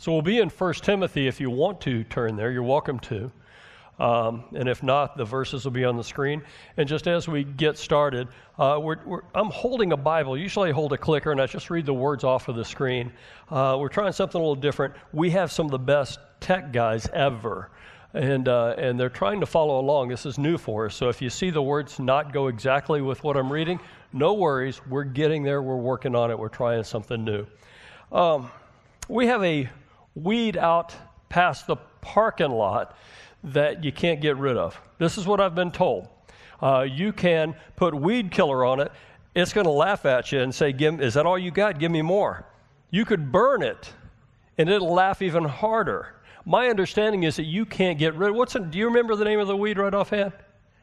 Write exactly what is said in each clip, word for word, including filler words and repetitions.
So we'll be in First Timothy. If you want to turn there, you're welcome to. Um, and if not, the verses will be on the screen. And just as we get started, uh, we're, we're, I'm holding a Bible. Usually I hold a clicker and I just read the words off of the screen. Uh, we're trying something a little different. We have some of the best tech guys ever. And uh, and they're trying to follow along. This is new for us. So if you see the words not go exactly with what I'm reading, no worries. We're getting there. We're working on it. We're trying something new. Um, we have a weed out past the parking lot that you can't get rid of. This is what I've been told. Uh, you can put weed killer on it. It's going to laugh at you and say, Give, is that all you got? Give me more. You could burn it, and it'll laugh even harder. My understanding is that you can't get rid of what's it, do you remember the name of the weed right offhand?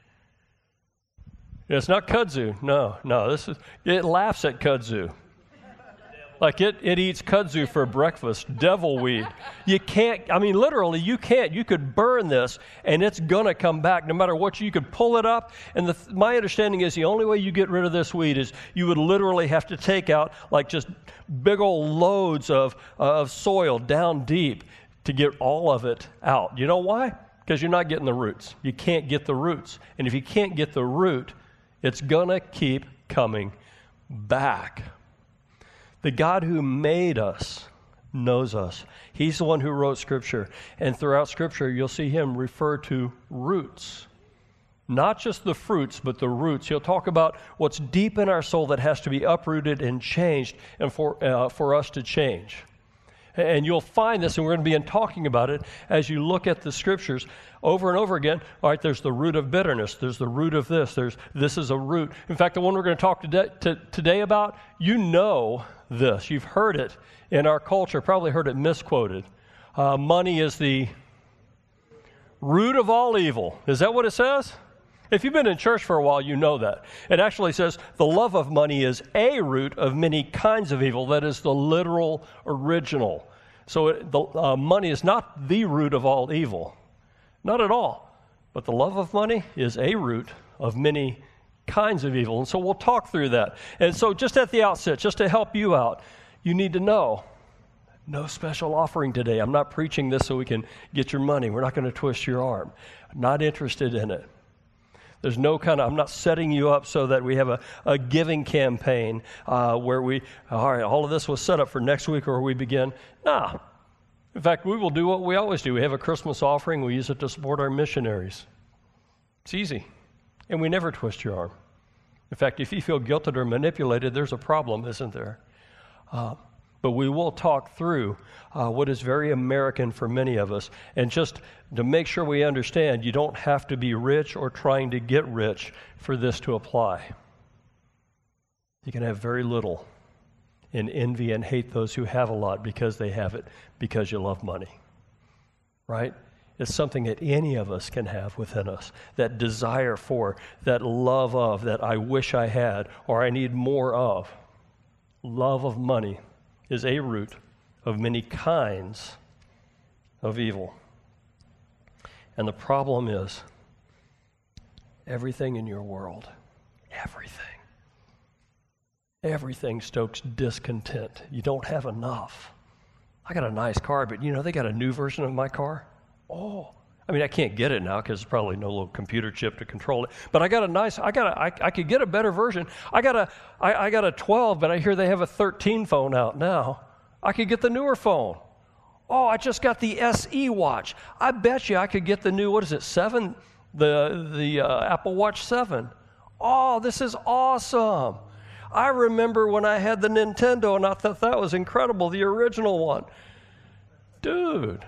It's not kudzu. No, no. This is it laughs at kudzu. Like it, it eats kudzu for breakfast, devil weed. You can't, I mean, literally, you can't. You could burn this, and it's going to come back no matter what. You could pull it up, and the, my understanding is the only way you get rid of this weed is you would literally have to take out, like, just big old loads of, uh, of soil down deep to get all of it out. You know why? Because you're not getting the roots. You can't get the roots. And if you can't get the root, it's going to keep coming back. The God who made us knows us. He's the one who wrote Scripture. And throughout Scripture, you'll see him refer to roots. Not just the fruits, but the roots. He'll talk about what's deep in our soul that has to be uprooted and changed and for, uh, for us to change. And you'll find this, and we're going to be talking about it as you look at the Scriptures over and over again. All right, there's the root of bitterness. There's the root of this. There's this is a root. In fact, the one we're going to talk today, to, today about, you know this. You've heard it in our culture, probably heard it misquoted. Uh, money is the root of all evil. Is that what it says? If you've been in church for a while, you know that. It actually says the love of money is a root of many kinds of evil. That is the literal original. So it, the, uh, money is not the root of all evil. Not at all. But the love of money is a root of many kinds of evil. And so we'll talk through that. And so just at the outset, just to help you out, you need to know, no special offering today. I'm not preaching this so we can get your money. We're not going to twist your arm. I'm not interested in it. There's no kind of, I'm not setting you up so that we have a, a giving campaign uh, where we, all right, all of this was set up for next week or we begin. Nah. In fact, we will do what we always do. We have a Christmas offering. We use it to support our missionaries. It's easy. And we never twist your arm. In fact, if you feel guilted or manipulated, there's a problem, isn't there? Uh, But we will talk through uh, what is very American for many of us. And just to make sure we understand, you don't have to be rich or trying to get rich for this to apply. You can have very little and envy and hate those who have a lot because they have it, because you love money. Right? It's something that any of us can have within us, that desire for, that love of, that I wish I had, or I need more of. Love of money is a root of many kinds of evil. And the problem is, everything in your world, everything, everything stokes discontent. You don't have enough. I got a nice car, but you know, they got a new version of my car. Oh, I mean, I can't get it now because there's probably no little computer chip to control it. But I got a nice, I got a, I, I could get a better version. I got a, I, I got a twelve, but I hear they have a thirteen phone out now. I could get the newer phone. Oh, I just got the S E watch. I bet you I could get the new, what is it, seven? The, the uh, Apple Watch seven. Oh, this is awesome. I remember when I had the Nintendo and I thought that was incredible, the original one. Dude.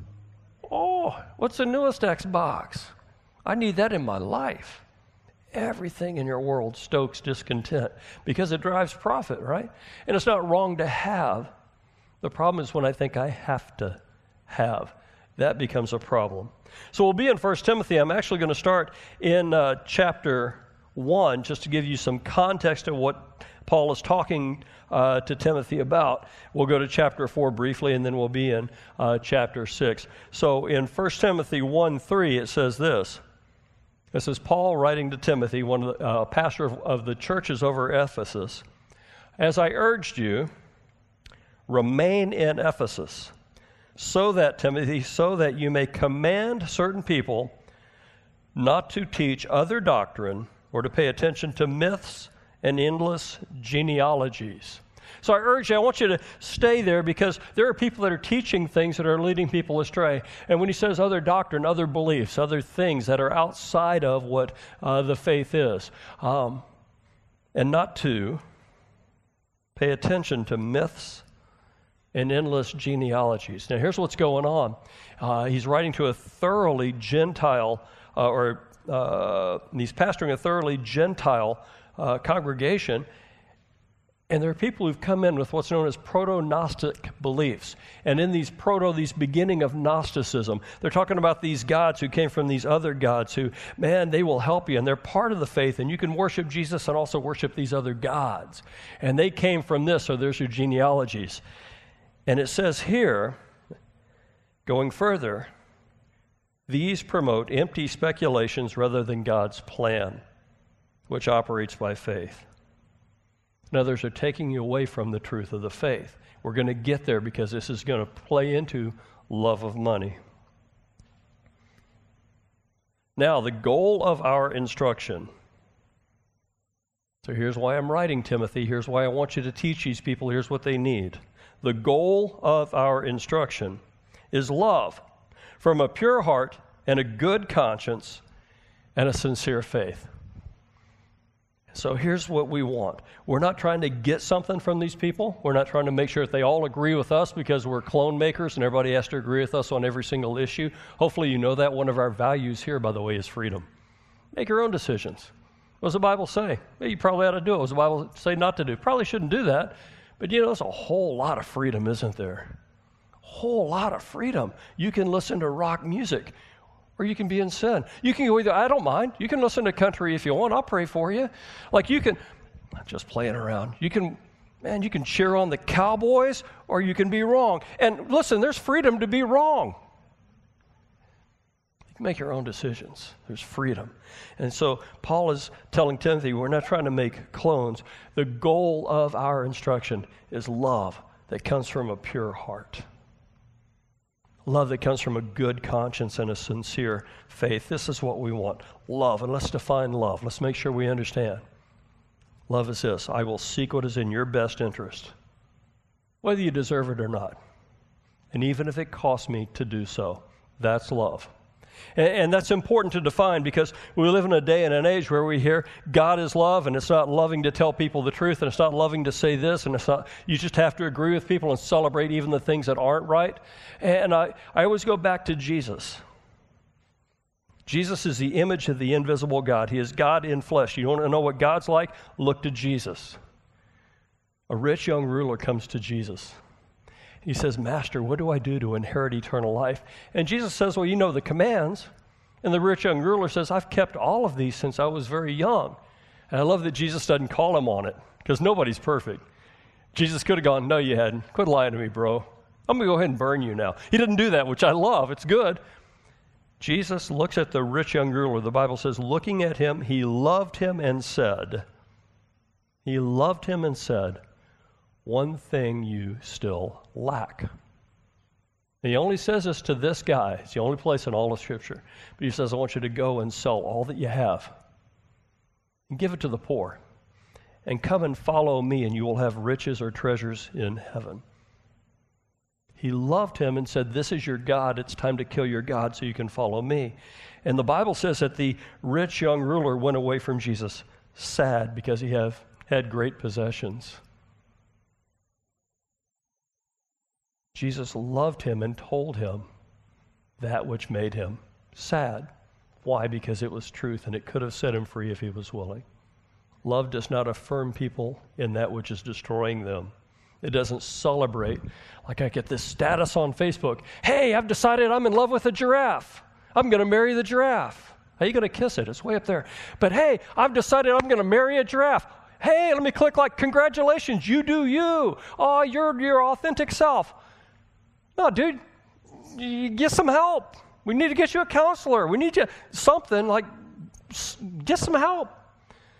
Oh, what's the newest Xbox? I need that in my life. Everything in your world stokes discontent because it drives profit, right? And it's not wrong to have. The problem is when I think I have to have. That becomes a problem. So we'll be in First Timothy. I'm actually going to start in uh, chapter one just to give you some context of what Paul is talking uh, to Timothy about. We'll go to chapter four briefly, and then we'll be in uh, chapter six. So in First Timothy one three, it says this. This is Paul writing to Timothy, one of the, uh, pastor of, of the churches over Ephesus. As I urged you, remain in Ephesus, so that, Timothy, so that you may command certain people not to teach other doctrine or to pay attention to myths and endless genealogies. So I urge you, I want you to stay there because there are people that are teaching things that are leading people astray. And when he says other doctrine, other beliefs, other things that are outside of what uh, the faith is, um, and not to pay attention to myths and endless genealogies. Now here's what's going on. Uh, he's writing to a thoroughly Gentile, uh, or uh, he's pastoring a thoroughly Gentile uh, congregation. And there are people who've come in with what's known as proto-Gnostic beliefs. And in these proto, these beginning of Gnosticism, they're talking about these gods who came from these other gods who, man, they will help you. And they're part of the faith. And you can worship Jesus and also worship these other gods. And they came from this, so there's your genealogies. And it says here, going further, these promote empty speculations rather than God's plan, which operates by faith. And others are taking you away from the truth of the faith. We're going to get there because this is going to play into love of money. Now, the goal of our instruction. So here's why I'm writing, Timothy. Here's why I want you to teach these people. Here's what they need. The goal of our instruction is love from a pure heart and a good conscience and a sincere faith. So here's what we want. We're not trying to get something from these people. We're not trying to make sure that they all agree with us because we're clone makers and everybody has to agree with us on every single issue. Hopefully you know that. One of our values here, by the way, is freedom. Make your own decisions. What does the Bible say? Well, you probably ought to do it. What does the Bible say not to do? Probably shouldn't do that. But you know, there's a whole lot of freedom, isn't there? A whole lot of freedom. You can listen to rock music. Or you can be in sin. You can go either, I don't mind. You can listen to country if you want. I'll pray for you. Like you can, just playing around. You can, man, you can cheer on the Cowboys or you can be wrong. And listen, there's freedom to be wrong. You can make your own decisions. There's freedom. And so Paul is telling Timothy, we're not trying to make clones. The goal of our instruction is love that comes from a pure heart. Love that comes from a good conscience and a sincere faith. This is what we want. Love. And let's define love. Let's make sure we understand. Love is this. I will seek what is in your best interest, whether you deserve it or not. And even if it costs me to do so, that's love. And, and that's important to define because we live in a day and an age where we hear God is love, and it's not loving to tell people the truth, and it's not loving to say this, and it's not, you just have to agree with people and celebrate even the things that aren't right. And I, I always go back to Jesus. Jesus is the image of the invisible God. He is God in flesh. You want to know what God's like? Look to Jesus. A rich young ruler comes to Jesus. He says, Master, what do I do to inherit eternal life? And Jesus says, well, you know the commands. And the rich young ruler says, I've kept all of these since I was very young. And I love that Jesus doesn't call him on it because nobody's perfect. Jesus could have gone, no, you hadn't. Quit lying to me, bro. I'm going to go ahead and burn you now. He didn't do that, which I love. It's good. Jesus looks at the rich young ruler. The Bible says, looking at him, he loved him and said, he loved him and said, one thing you still lack. And he only says this to this guy. It's the only place in all of Scripture. But he says, I want you to go and sell all that you have and give it to the poor and come and follow me and you will have riches or treasures in heaven. He loved him and said, this is your God. It's time to kill your God so you can follow me. And the Bible says that the rich young ruler went away from Jesus sad because he have, had great possessions. Jesus loved him and told him that which made him sad. Why? Because it was truth and it could have set him free if he was willing. Love does not affirm people in that which is destroying them. It doesn't celebrate. Like I get this status on Facebook. Hey, I've decided I'm in love with a giraffe. I'm going to marry the giraffe. How are you going to kiss it? It's way up there. But hey, I've decided I'm going to marry a giraffe. Hey, let me click like, congratulations, you do you. Oh, you're your authentic self. No, dude, you get some help. We need to get you a counselor. We need you something like get some help.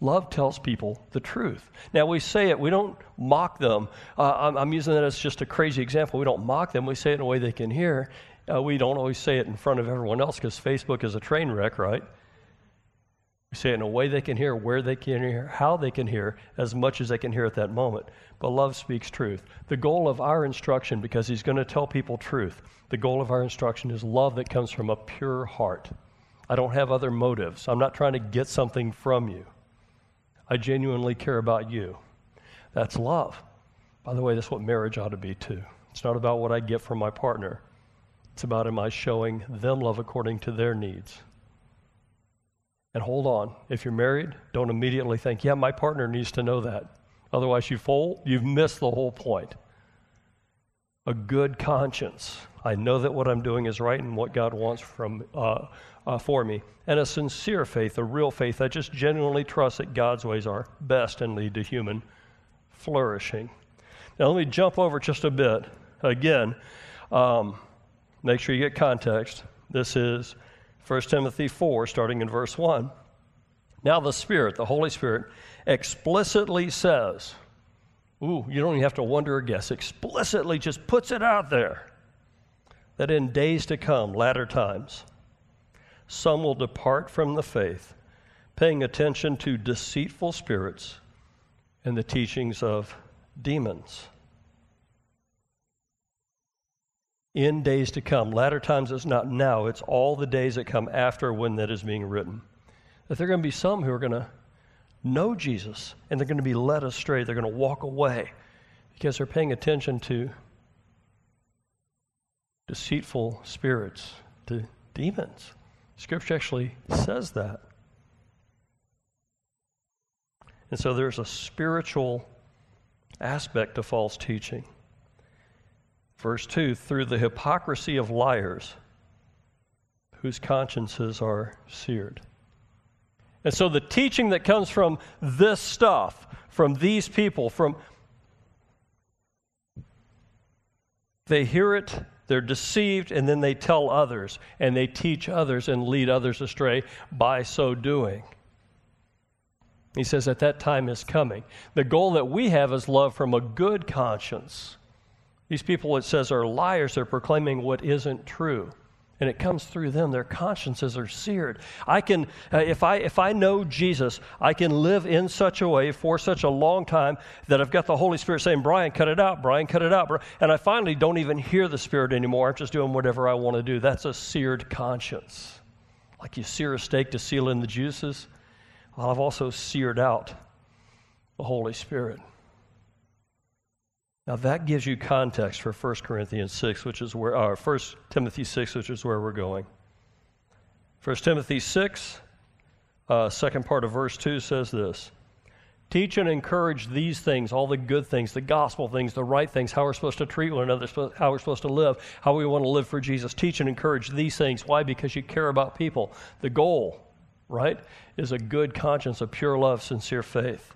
Love tells people the truth. Now, we say it, we don't mock them. Uh, I'm, I'm using that as just a crazy example. We don't mock them. We say it in a way they can hear. Uh, we don't always say it in front of everyone else because Facebook is a train wreck, right? We say it in a way they can hear, where they can hear, how they can hear, as much as they can hear at that moment. But love speaks truth. The goal of our instruction, because he's going to tell people truth, the goal of our instruction is love that comes from a pure heart. I don't have other motives. I'm not trying to get something from you. I genuinely care about you. That's love. By the way, that's what marriage ought to be too. It's not about what I get from my partner. It's about, am I showing them love according to their needs? And hold on, if you're married, don't immediately think, yeah, my partner needs to know that. Otherwise, you fold, you've missed the whole point. A good conscience. I know that what I'm doing is right and what God wants from uh, uh, for me. And a sincere faith, a real faith that just genuinely trusts that God's ways are best and lead to human flourishing. Now, let me jump over just a bit. Again, um, make sure you get context. This is First Timothy four, starting in verse one. Now the Spirit, the Holy Spirit, explicitly says, ooh, you don't even have to wonder or guess, explicitly just puts it out there, that in days to come, latter times, some will depart from the faith, paying attention to deceitful spirits and the teachings of demons. In days to come. Latter times is not now. It's all the days that come after when that is being written. That there are going to be some who are going to know Jesus, and they're going to be led astray. They're going to walk away because they're paying attention to deceitful spirits, to demons. Scripture actually says that. And so there's a spiritual aspect to false teaching. Verse two, through the hypocrisy of liars, whose consciences are seared. And so the teaching that comes from this stuff, from these people, from they hear it, they're deceived, and then they tell others, and they teach others and lead others astray by so doing. He says that that time is coming. The goal that we have is love from a good conscience. These people, it says, are liars. They're proclaiming what isn't true. And it comes through them. Their consciences are seared. I can, uh, if I if I know Jesus, I can live in such a way for such a long time that I've got the Holy Spirit saying, Brian, cut it out, Brian, cut it out. And I finally don't even hear the Spirit anymore. I'm just doing whatever I want to do. That's a seared conscience. Like you sear a steak to seal in the juices. Well, I've also seared out the Holy Spirit. Now that gives you context for First Corinthians six, which is where, or First Timothy six, which is where we're going. First Timothy six, uh, second part of verse two says this: teach and encourage these things, all the good things, the gospel things, the right things, how we're supposed to treat one another, how we're supposed to live, how we want to live for Jesus. Teach and encourage these things. Why? Because you care about people. The goal, right, is a good conscience, a pure love, sincere faith.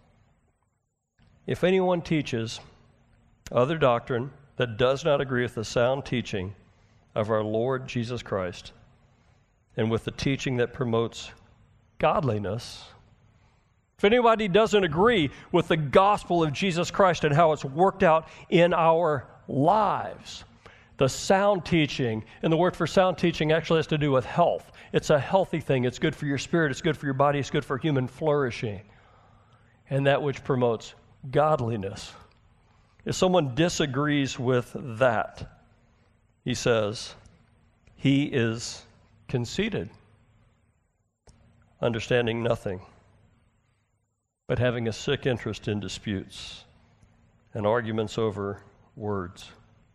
If anyone teaches other doctrine that does not agree with the sound teaching of our Lord Jesus Christ and with the teaching that promotes godliness, if anybody doesn't agree with the gospel of Jesus Christ and how it's worked out in our lives, the sound teaching, and the word for sound teaching actually has to do with health. It's a healthy thing. It's good for your spirit. It's good for your body. It's good for human flourishing. And that which promotes godliness. If someone disagrees with that, he says, he is conceited, understanding nothing, but having a sick interest in disputes and arguments over words.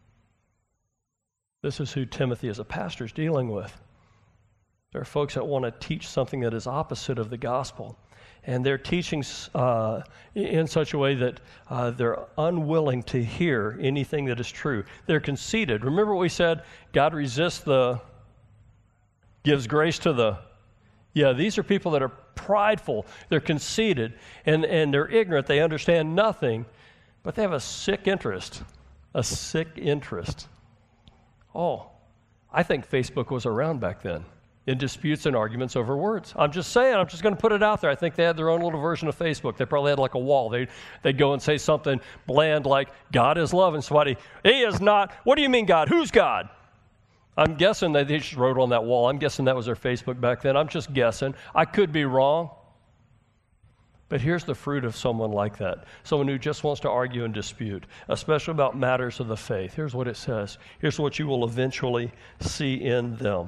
This is who Timothy as a pastor is dealing with. There are folks that want to teach something that is opposite of the gospel. And they're teaching uh, in such a way that uh, they're unwilling to hear anything that is true. They're conceited. Remember what we said? God resists the, gives grace to the, yeah, these are people that are prideful. They're conceited, and, and they're ignorant. They understand nothing, but they have a sick interest, a sick interest. Oh, I think Facebook was around back then. in disputes and arguments over words. I'm just saying, I'm just going to put it out there. I think they had their own little version of Facebook. They probably had like a wall. They, they'd go and say something bland like, God is love, and somebody, he is not. What do you mean God? Who's God? I'm guessing that they just wrote on that wall. I'm guessing that was their Facebook back then. I'm just guessing. I could be wrong. But here's the fruit of someone like that, someone who just wants to argue and dispute, especially about matters of the faith. Here's what it says. Here's what you will eventually see in them.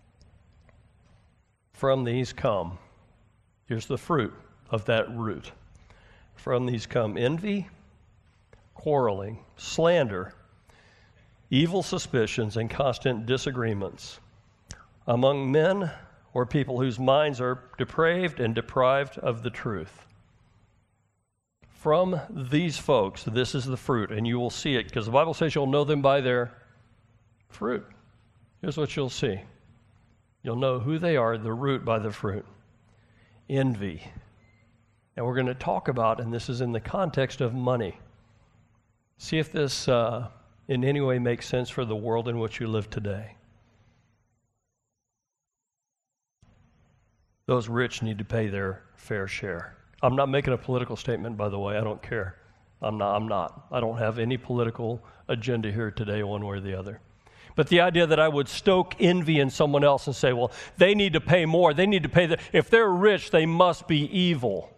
From these come, here's the fruit of that root. From these come envy, quarreling, slander, evil suspicions, and constant disagreements among men or people whose minds are depraved and deprived of the truth. From these folks, this is the fruit, and you will see it, because the Bible says you'll know them by their fruit. Here's what you'll see. You'll know who they are, the root, by the fruit. Envy. And we're going to talk about, and this is in the context of money. See if this uh, in any way makes sense for the world in which you live today. Those rich need to pay their fair share. I'm not making a political statement, by the way. I don't care. I'm not. I'm not. I don't have any political agenda here today, one way or the other. But the idea that I would stoke envy in someone else and say, well, they need to pay more. They need to pay. The, if they're rich, they must be evil.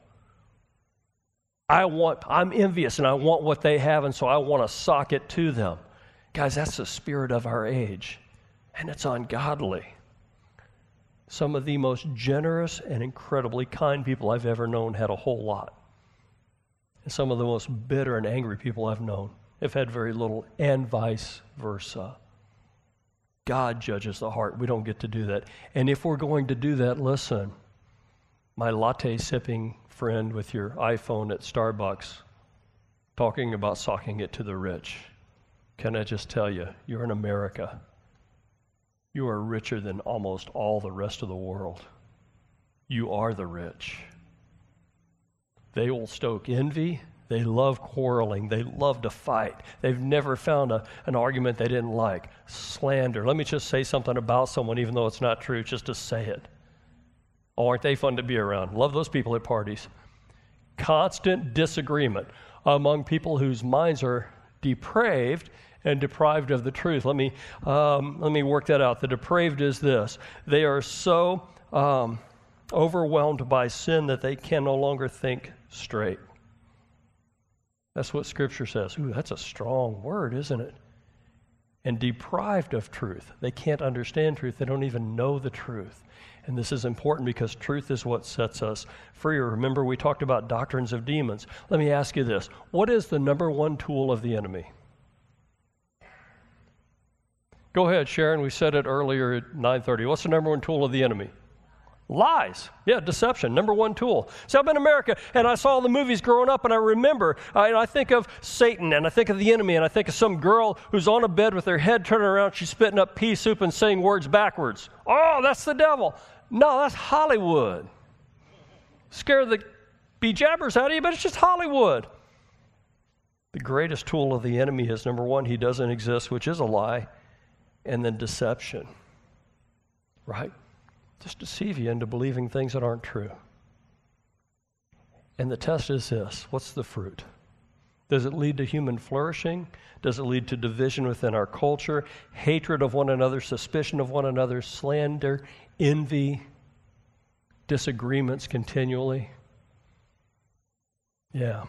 I want. I'm envious, and I want what they have, and so I want to sock it to them. Guys, that's the spirit of our age, and it's ungodly. Some of the most generous and incredibly kind people I've ever known had a whole lot. And some of the most bitter and angry people I've known have had very little, and vice versa. God judges the heart. We don't get to do that. And if we're going to do that, listen, my latte-sipping friend with your iPhone at Starbucks talking about socking it to the rich, can I just tell you, you're in America. You are richer than almost all the rest of the world. You are the rich. They will stoke envy. They love quarreling. They love to fight. They've never found a, an argument they didn't like. Slander. Let me just say something about someone, even though it's not true, just to say it. Oh, aren't they fun to be around? Love those people at parties. Constant disagreement among people whose minds are depraved and deprived of the truth. Let me um, let me work that out. The depraved is this. They are so um, overwhelmed by sin that they can no longer think straight. That's what Scripture says. Ooh, that's a strong word, isn't it? And deprived of truth. They can't understand truth. They don't even know the truth. And this is important because truth is what sets us free. Remember, we talked about doctrines of demons. Let me ask you this. What is the number one tool of the enemy? Go ahead, Sharon. We said it earlier at nine thirty. What's the number one tool of the enemy? Lies. Yeah, deception. Number one tool. See, I'm in America, and I saw the movies growing up, and I remember, uh, and I think of Satan, and I think of the enemy, and I think of some girl who's on a bed with her head turned around, she's spitting up pea soup and saying words backwards. Oh, that's the devil. No, that's Hollywood. Scare the bejabbers out of you, but it's just Hollywood. The greatest tool of the enemy is, number one, he doesn't exist, which is a lie. And then deception, right? Just deceive you into believing things that aren't true. And the test is this. What's the fruit? Does it lead to human flourishing? Does it lead to division within our culture, hatred of one another, suspicion of one another, slander, envy, disagreements continually? Yeah.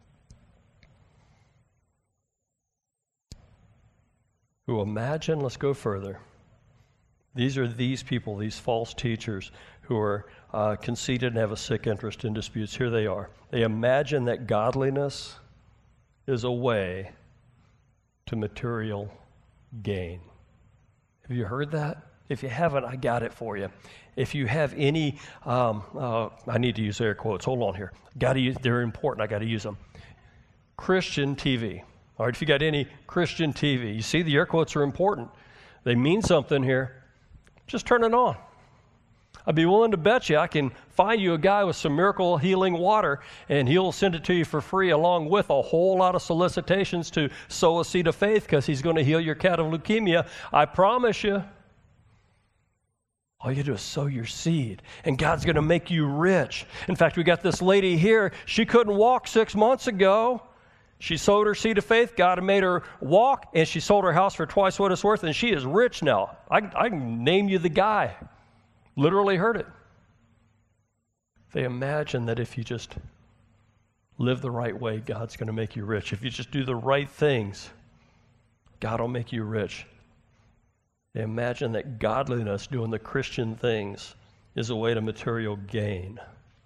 Who imagine, let's go further. These are these people, these false teachers who are uh, conceited and have a sick interest in disputes. Here they are. They imagine that godliness is a way to material gain. Have you heard that? If you haven't, I got it for you. If you have any, um, uh, I need to use air quotes. Hold on here. Got to use. They're important. I got to use them. Christian T V. All right, if you got any Christian T V, you see the air quotes are important. They mean something here. Just turn it on. I'd be willing to bet you I can find you a guy with some miracle healing water, and he'll send it to you for free along with a whole lot of solicitations to sow a seed of faith because he's going to heal your cat of leukemia. I promise you. All you do is sow your seed, and God's going to make you rich. In fact, we got this lady here. She couldn't walk six months ago. She sowed her seed of faith. God made her walk, and she sold her house for twice what it's worth, and she is rich now. I, I can name you the guy. Literally heard it. They imagine that if you just live the right way, God's going to make you rich. If you just do the right things, God will make you rich. They imagine that godliness, doing the Christian things, is a way to material gain.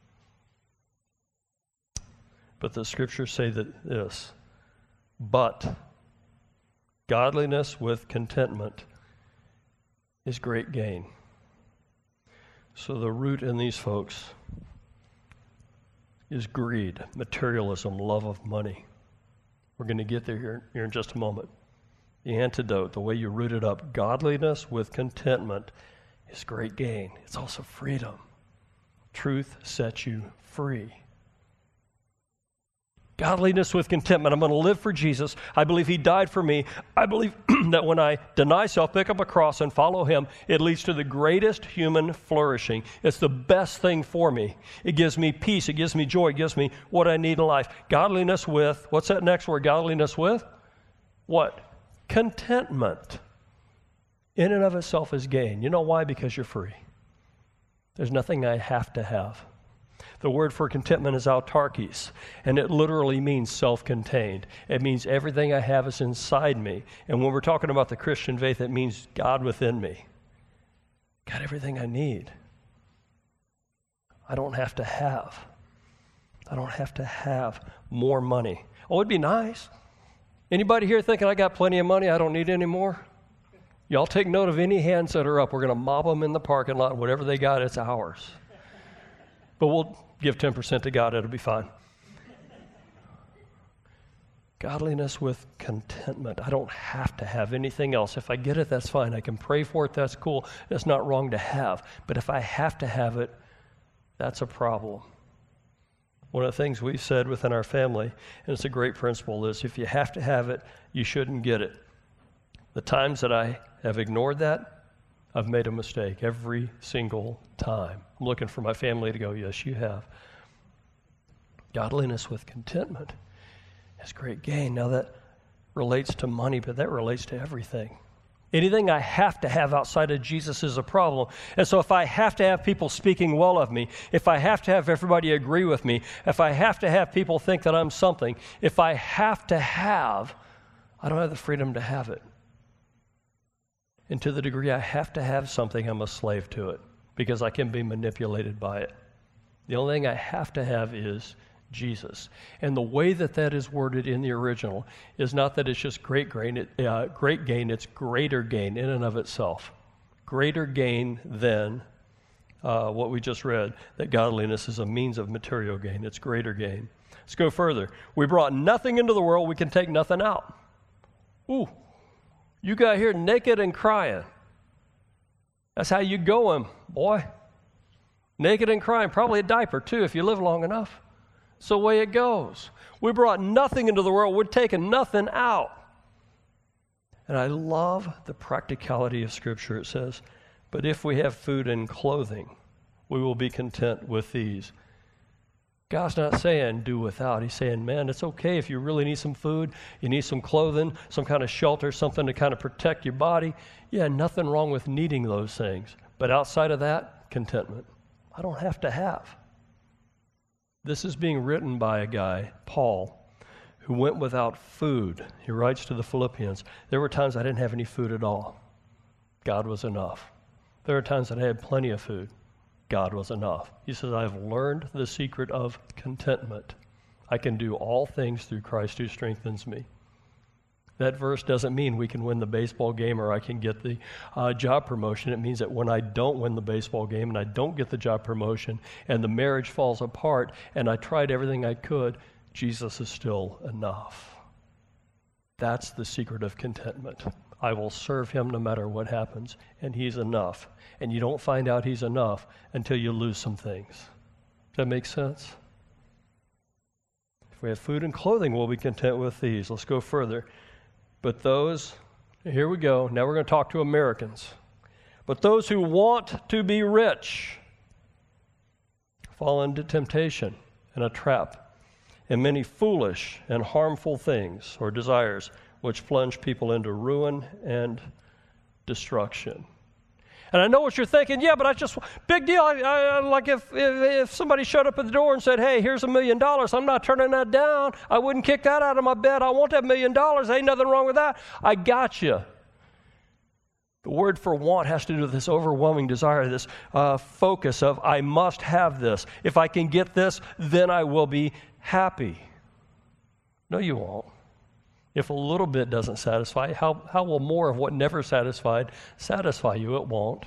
But the scriptures say that this, but godliness with contentment is great gain. So the root in these folks is greed, materialism, love of money. We're going to get there here, here in just a moment. The antidote, the way you root it up, godliness with contentment is great gain. It's also freedom. Truth sets you free. Godliness with contentment. I'm going to live for Jesus. I believe he died for me. I believe that when I deny self, pick up a cross, and follow him, it leads to the greatest human flourishing. It's the best thing for me. It gives me peace. It gives me joy. It gives me what I need in life. Godliness with, what's that next word? Godliness with? What? Contentment. In and of itself is gain. You know why? Because you're free. There's nothing I have to have. The word for contentment is autarkes, and it literally means self-contained. It means everything I have is inside me. And when we're talking about the Christian faith, it means God within me. Got everything I need. I don't have to have. I don't have to have more money. Oh, it'd be nice. Anybody here thinking I got plenty of money, I don't need any more? Y'all take note of any hands that are up. We're going to mob them in the parking lot. Whatever they got, it's ours. But we'll give ten percent to God. It'll be fine. Godliness with contentment. I don't have to have anything else. If I get it, that's fine. I can pray for it. That's cool. That's not wrong to have. But if I have to have it, that's a problem. One of the things we've said within our family, and it's a great principle, is if you have to have it, you shouldn't get it. The times that I have ignored that, I've made a mistake every single time. I'm looking for my family to go, yes, you have. Godliness with contentment is great gain. Now that relates to money, but that relates to everything. Anything I have to have outside of Jesus is a problem. And so if I have to have people speaking well of me, if I have to have everybody agree with me, if I have to have people think that I'm something, if I have to have, I don't have the freedom to have it. And to the degree I have to have something, I'm a slave to it because I can be manipulated by it. The only thing I have to have is Jesus. And the way that that is worded in the original is not that it's just great gain, it, uh, great gain, it's greater gain in and of itself. Greater gain than uh, what we just read, that godliness is a means of material gain. It's greater gain. Let's go further. We brought nothing into the world, we can take nothing out. Ooh, you got here naked and crying. That's how you going, boy. Naked and crying, probably a diaper too if you live long enough. It's the way it goes. We brought nothing into the world. We're taking nothing out. And I love the practicality of Scripture. It says, but if we have food and clothing, we will be content with these. God's not saying do without. He's saying, man, it's okay if you really need some food, you need some clothing, some kind of shelter, something to kind of protect your body. Yeah, nothing wrong with needing those things. But outside of that, contentment. I don't have to have. This is being written by a guy, Paul, who went without food. He writes to the Philippians, there were times I didn't have any food at all. God was enough. There are times that I had plenty of food. God was enough. He says, I have learned the secret of contentment. I can do all things through Christ who strengthens me. That verse doesn't mean we can win the baseball game or I can get the uh, job promotion. It means that when I don't win the baseball game and I don't get the job promotion and the marriage falls apart and I tried everything I could, Jesus is still enough. That's the secret of contentment. I will serve him no matter what happens, and he's enough. And you don't find out he's enough until you lose some things. Does that make sense? If we have food and clothing, we'll be content with these. Let's go further. But those, here we go. Now we're going to talk to Americans. But those who want to be rich fall into temptation and a trap, and many foolish and harmful things or desires which plunge people into ruin and destruction. And I know what you're thinking, yeah, but I just, big deal. I, I, like if, if if somebody showed up at the door and said, hey, here's a million dollars, I'm not turning that down. I wouldn't kick that out of my bed. I want that million dollars. Ain't nothing wrong with that. I got you. The word for want has to do with this overwhelming desire, this uh, focus of, I must have this. If I can get this, then I will be happy. No, you won't. If a little bit doesn't satisfy, how, how will more of what never satisfied satisfy you? It won't.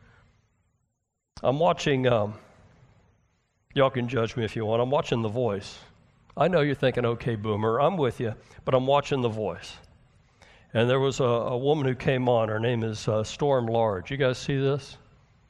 I'm watching, um, y'all can judge me if you want, I'm watching The Voice. I know you're thinking, okay, boomer, I'm with you, but I'm watching The Voice. And there was a, a woman who came on, her name is uh, Storm Large. You guys see this?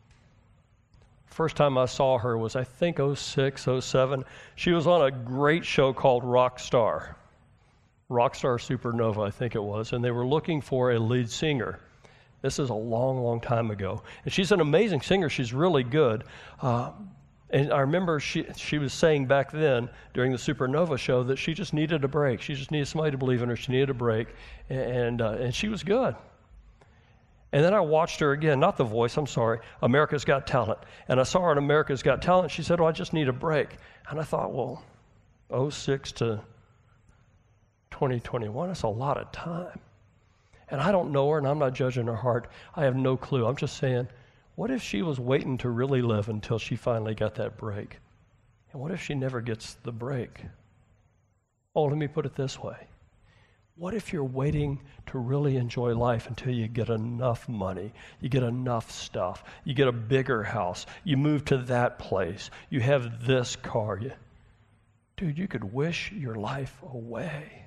First time I saw her was, I think, oh six, oh seven. She was on a great show called Rockstar. Rockstar Supernova, I think it was, and they were looking for a lead singer. This is a long, long time ago. And she's an amazing singer. She's really good. Uh, and I remember she she was saying back then during the Supernova show that she just needed a break. She just needed somebody to believe in her. She needed a break, and uh, and she was good. And then I watched her again, not The Voice, I'm sorry, America's Got Talent. And I saw her on America's Got Talent. She said, oh, I just need a break. And I thought, well, oh six to twenty twenty-one, that's a lot of time. And I don't know her, and I'm not judging her heart. I have no clue. I'm just saying, what if she was waiting to really live until she finally got that break? And what if she never gets the break? Oh, let me put it this way. What if you're waiting to really enjoy life until you get enough money, you get enough stuff, you get a bigger house, you move to that place, you have this car. You, dude, you could wish your life away.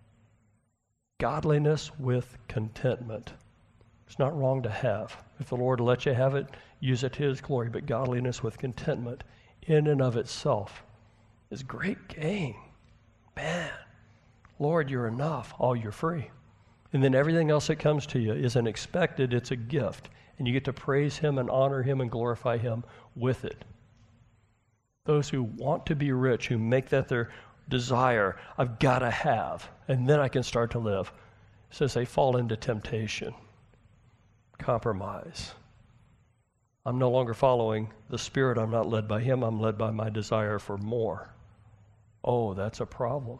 Godliness with contentment. It's not wrong to have. If the Lord lets you have it, use it to His glory. But godliness with contentment in and of itself is great gain. Man, Lord, you're enough. Oh, you're free. And then everything else that comes to you isn't expected. It's a gift. And you get to praise Him and honor Him and glorify Him with it. Those who want to be rich, who make that their desire, I've got to have, and then I can start to live. It says they fall into temptation, compromise. I'm no longer following the Spirit. I'm not led by Him. I'm led by my desire for more. Oh, that's a problem.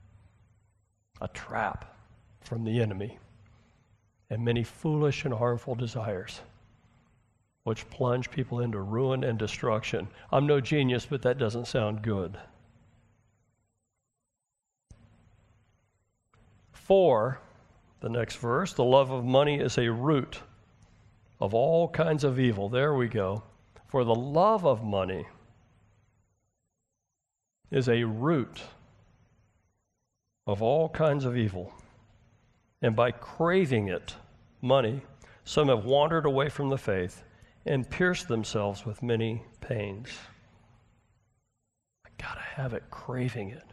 A trap from the enemy. And many foolish and harmful desires, which plunge people into ruin and destruction. I'm no genius, but that doesn't sound good. For, the next verse, the love of money is a root of all kinds of evil. There we go. For the love of money is a root of all kinds of evil. And by craving it, money, some have wandered away from the faith and pierced themselves with many pains. I gotta have it, craving it.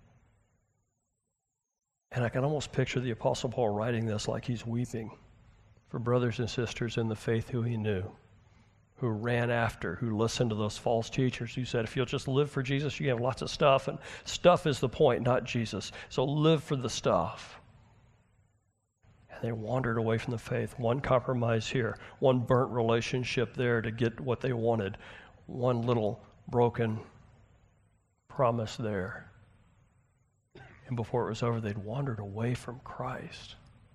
And I can almost picture the Apostle Paul writing this like he's weeping for brothers and sisters in the faith who he knew, who ran after, who listened to those false teachers who said, if you'll just live for Jesus, you can have lots of stuff. And stuff is the point, not Jesus. So live for the stuff. And they wandered away from the faith. One compromise here, one burnt relationship there to get what they wanted, one little broken promise there. And before it was over, they'd wandered away from Christ.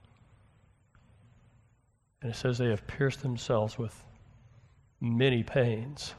And it says they have pierced themselves with many pains.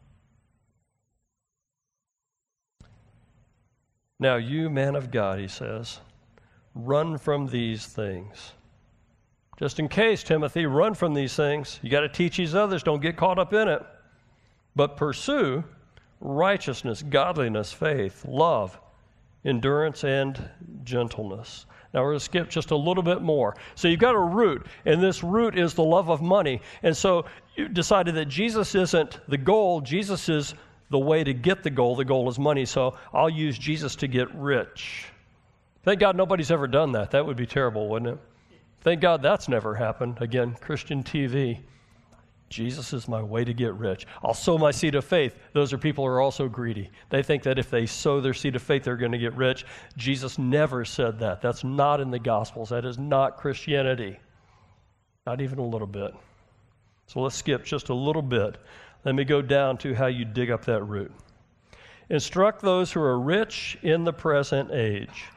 Now you, man of God, he says, run from these things. Just in case, Timothy, run from these things. You got to teach these others. Don't get caught up in it. But pursue righteousness, godliness, faith, love, endurance, and gentleness. Now we're going to skip just a little bit more. So you've got a root, and this root is the love of money. And so you decided that Jesus isn't the goal. Jesus is the way to get the goal. The goal is money. So I'll use Jesus to get rich. Thank God nobody's ever done that. That would be terrible, wouldn't it? Thank God that's never happened. Again, Christian T V. Jesus is my way to get rich. I'll sow my seed of faith. Those are people who are also greedy. They think that if they sow their seed of faith, they're going to get rich. Jesus never said that. That's not in the Gospels. That is not Christianity. Not even a little bit. So let's skip just a little bit. Let me go down to how you dig up that root. Instruct those who are rich in the present age.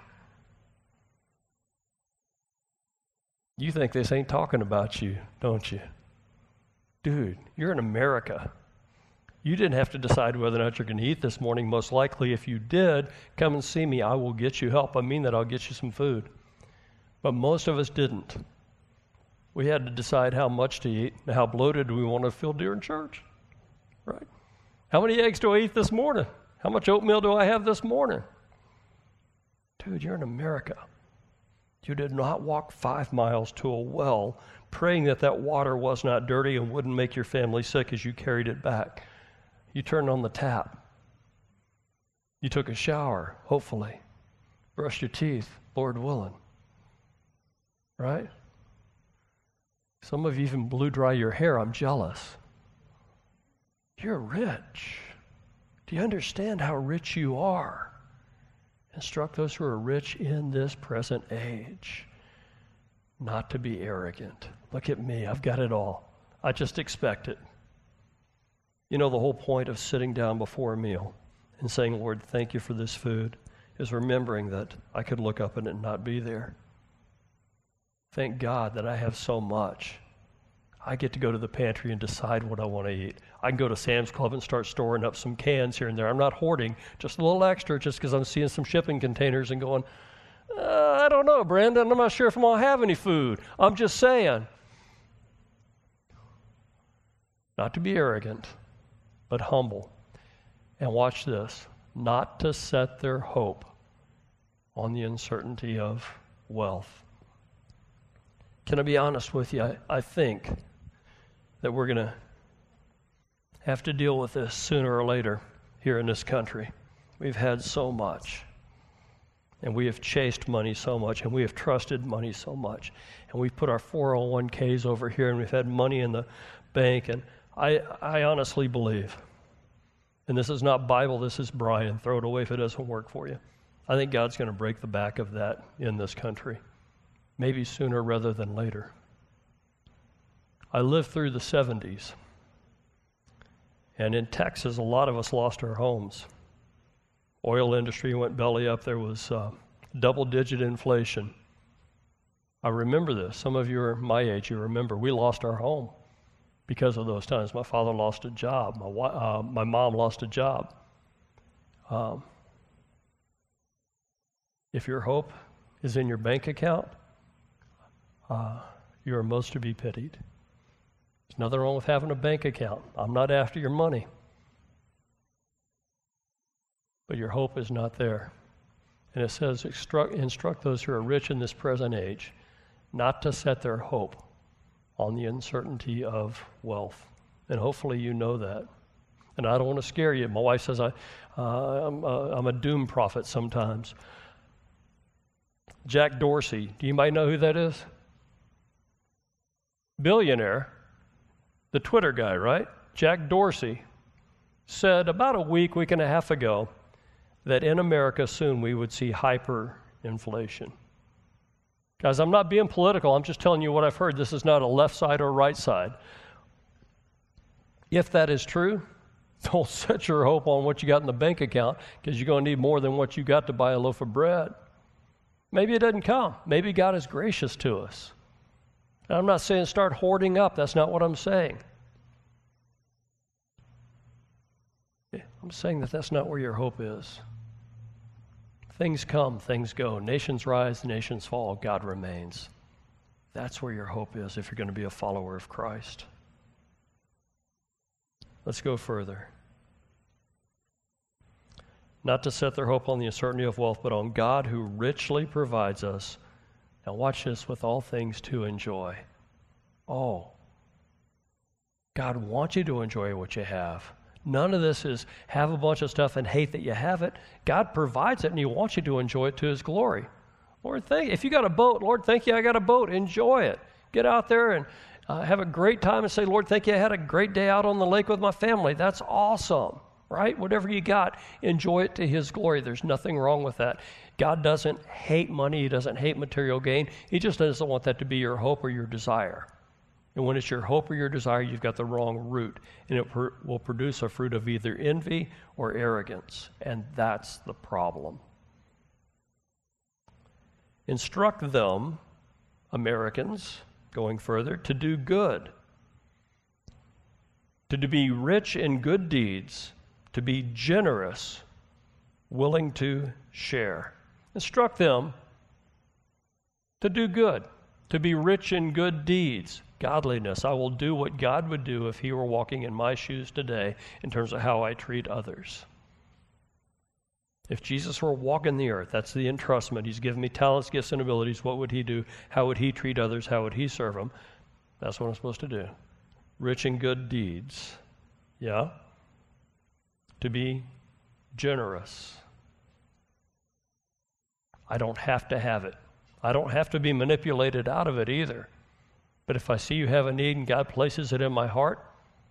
You think this ain't talking about you, don't you? Dude, you're in America. You didn't have to decide whether or not you're going to eat this morning. Most likely, if you did, come and see me. I will get you help. I mean that I'll get you some food. But most of us didn't. We had to decide how much to eat and how bloated we want to feel during church. Right? How many eggs do I eat this morning? How much oatmeal do I have this morning? Dude, you're in America. You did not walk five miles to a well praying that that water was not dirty and wouldn't make your family sick as you carried it back. You turned on the tap. You took a shower, hopefully. Brushed your teeth, Lord willing. Right? Some of you even blew dry your hair. I'm jealous. You're rich. Do you understand how rich you are? Instruct those who are rich in this present age not to be arrogant. Look at me. I've got it all. I just expect it. You know, the whole point of sitting down before a meal and saying, Lord, thank you for this food, is remembering that I could look up and it not be there. Thank God that I have so much. I get to go to the pantry and decide what I want to eat. I can go to Sam's Club and start storing up some cans here and there. I'm not hoarding, just a little extra just because I'm seeing some shipping containers and going, uh, I don't know, Brandon. I'm not sure if I'm going to have any food. I'm just saying. Not to be arrogant, but humble. And watch this. Not to set their hope on the uncertainty of wealth. Can I be honest with you? I, I think that we're going to have to deal with this sooner or later here in this country. We've had so much, and we have chased money so much, and we have trusted money so much, and we've put our four oh one k's over here, and we've had money in the bank, and I, I honestly believe, and this is not Bible, this is Brian, throw it away if it doesn't work for you. I think God's going to break the back of that in this country. Maybe sooner rather than later. I lived through the seventies. And in Texas, a lot of us lost our homes. Oil industry went belly up. There was uh, double-digit inflation. I remember this. Some of you are my age. You remember. We lost our home because of those times. My father lost a job. My, uh, my mom lost a job. Um, if your hope is in your bank account, Uh, you are most to be pitied. There's nothing wrong with having a bank account. I'm not after your money. But your hope is not there. And it says, instruct, instruct those who are rich in this present age not to set their hope on the uncertainty of wealth. And hopefully you know that. And I don't want to scare you. My wife says I, uh, I'm, uh, I'm a doom prophet sometimes. Jack Dorsey, do you might know who that is? Billionaire, the Twitter guy, right? Jack Dorsey said about a week, week and a half ago, that in America soon we would see hyperinflation. Guys, I'm not being political. I'm just telling you what I've heard. This is not a left side or right side. If that is true, don't set your hope on what you got in the bank account because you're going to need more than what you got to buy a loaf of bread. Maybe it doesn't come. Maybe God is gracious to us. I'm not saying start hoarding up. That's not what I'm saying. I'm saying that that's not where your hope is. Things come, things go. Nations rise, nations fall. God remains. That's where your hope is if you're going to be a follower of Christ. Let's go further. Not to set their hope on the uncertainty of wealth, but on God who richly provides us. Now watch this, with all things to enjoy. Oh, God wants you to enjoy what you have. None of this is have a bunch of stuff and hate that you have it. God provides it and He wants you to enjoy it to His glory. Lord, thank you. If you got a boat, Lord, thank you, I got a boat. Enjoy it. Get out there and Uh, have a great time and say, Lord, thank you. I had a great day out on the lake with my family. That's awesome, right? Whatever you got, enjoy it to His glory. There's nothing wrong with that. God doesn't hate money. He doesn't hate material gain. He just doesn't want that to be your hope or your desire. And when it's your hope or your desire, you've got the wrong root. And it pr- will produce a fruit of either envy or arrogance. And that's the problem. Instruct them, Americans, going further, to do good, to be rich in good deeds, to be generous, willing to share. Instruct them to do good, to be rich in good deeds, godliness. I will do what God would do if He were walking in my shoes today in terms of how I treat others. If Jesus were walking the earth, that's the entrustment. He's given me talents, gifts, and abilities. What would He do? How would He treat others? How would He serve them? That's what I'm supposed to do. Rich in good deeds. Yeah? To be generous. I don't have to have it. I don't have to be manipulated out of it either. But if I see you have a need and God places it in my heart,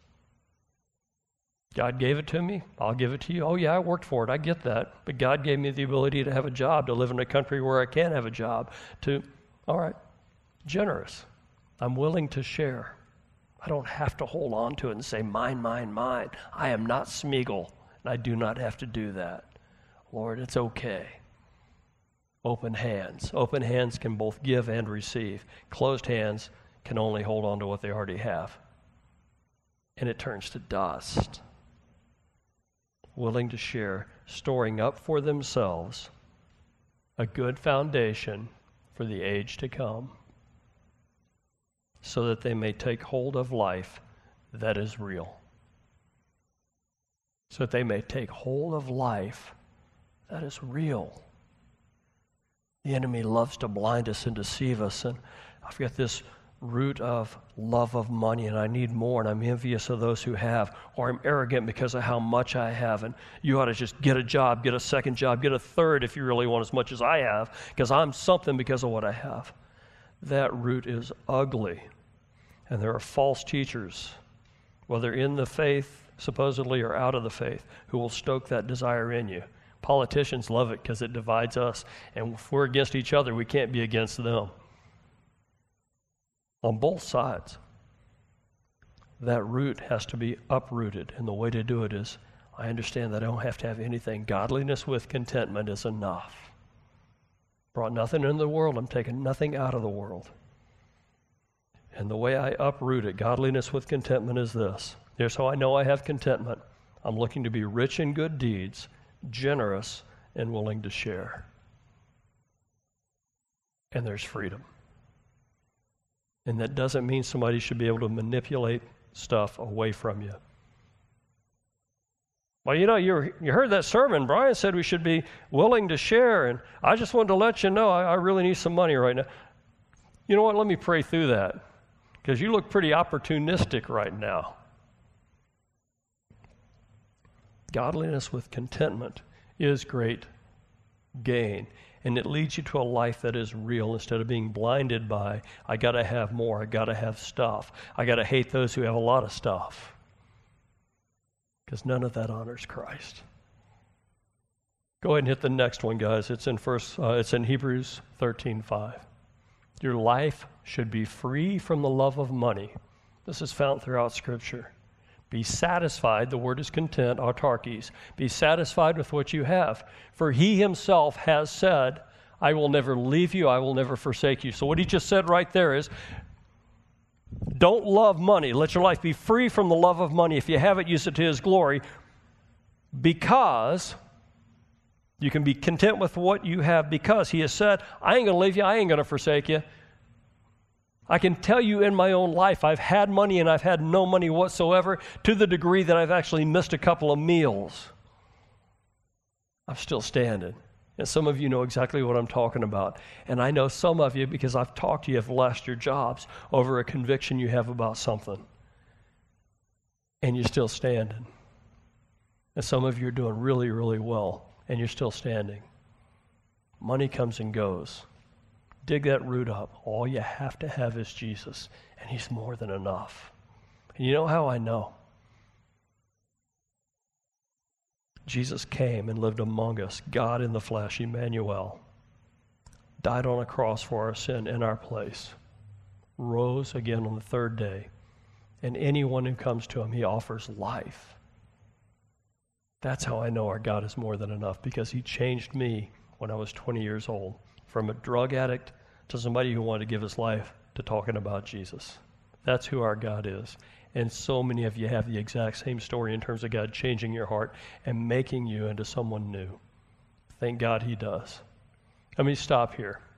God gave it to me, I'll give it to you. Oh yeah, I worked for it, I get that. But God gave me the ability to have a job, to live in a country where I can have a job, to, all right, generous. I'm willing to share. I don't have to hold on to it and say, mine, mine, mine. I am not Smeagol, and I do not have to do that. Lord, it's okay. Open hands. Open hands can both give and receive. Closed hands can only hold on to what they already have. And it turns to dust. Willing to share, storing up for themselves a good foundation for the age to come, so that they may take hold of life that is real. So that they may take hold of life that is real. The enemy loves to blind us and deceive us, and I've got this root of love of money, and I need more, and I'm envious of those who have, or I'm arrogant because of how much I have, and you ought to just get a job, get a second job, get a third if you really want as much as I have, because I'm something because of what I have. That root is ugly, and there are false teachers, whether in the faith, supposedly, or out of the faith, who will stoke that desire in you. Politicians love it because it divides us, and if we're against each other, we can't be against them. On both sides, that root has to be uprooted, and the way to do it is, I understand that I don't have to have anything. Godliness with contentment is enough. Brought nothing into the world, I'm taking nothing out of the world. And the way I uproot it, godliness with contentment, is this. Here's how I know I have contentment. I'm looking to be rich in good deeds, generous, and willing to share. And there's freedom. And that doesn't mean somebody should be able to manipulate stuff away from you. Well, you know, you you heard that sermon. Brian said we should be willing to share, and I just wanted to let you know I, I really need some money right now. You know what? Let me pray through that, because you look pretty opportunistic right now. Godliness with contentment is great gain. And it leads you to a life that is real instead of being blinded by, I got to have more, I got to have stuff. I got to hate those who have a lot of stuff. Because none of that honors Christ. Go ahead and hit the next one, guys. It's in first. Uh, it's in Hebrews thirteen five. Your life should be free from the love of money. This is found throughout Scripture. Be satisfied, the word is content, autarkes. Be satisfied with what you have. For He Himself has said, I will never leave you, I will never forsake you. So what He just said right there is, don't love money. Let your life be free from the love of money. If you have it, use it to His glory. Because you can be content with what you have, because He has said, I ain't going to leave you, I ain't going to forsake you. I can tell you in my own life, I've had money and I've had no money whatsoever, to the degree that I've actually missed a couple of meals. I'm still standing. And some of you know exactly what I'm talking about. And I know some of you, because I've talked to you, have lost your jobs over a conviction you have about something. And you're still standing. And some of you are doing really, really well, and you're still standing. Money comes and goes. dig that root up. All you have to have is Jesus, and he's more than enough. And you know how I know? Jesus came and lived among us, God in the flesh, Emmanuel, died on a cross for our sin in our place, rose again on the third day, and anyone who comes to him, he offers life. That's how I know our God is more than enough, because he changed me when I was twenty years old, from a drug addict to somebody who wanted to give his life to talking about Jesus. That's who our God is. And so many of you have the exact same story in terms of God changing your heart and making you into someone new. Thank God he does. Let me stop here.